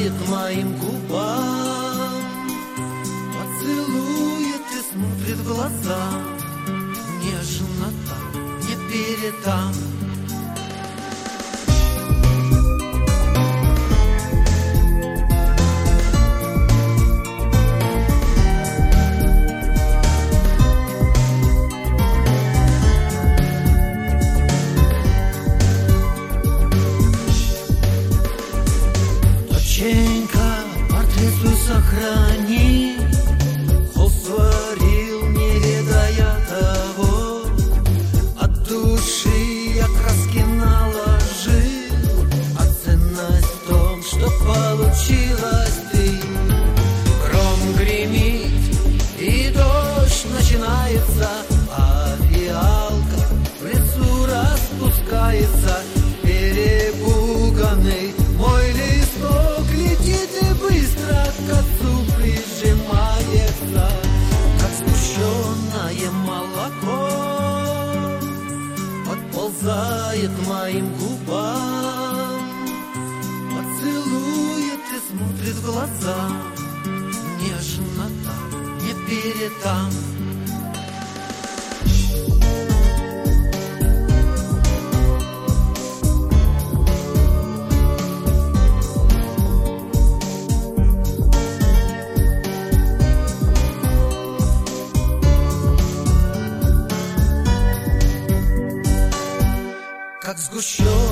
подползает к моим губам, поцелует и смотрит в глаза. Нежно там, не передам. Портрет свой сохрани, холст сварил, не ведая того. От души я краски наложил, а ценность в том, что получилось ты. Гром гремит и дождь начинается, а фиалка в лесу распускается. Перепуганный мой листок летит и быстро к отцу прижимается, как сгущенное молоко, подползает к моим губам, поцелует и смотрит в глаза. Нежно там, не передам. Как сгущенное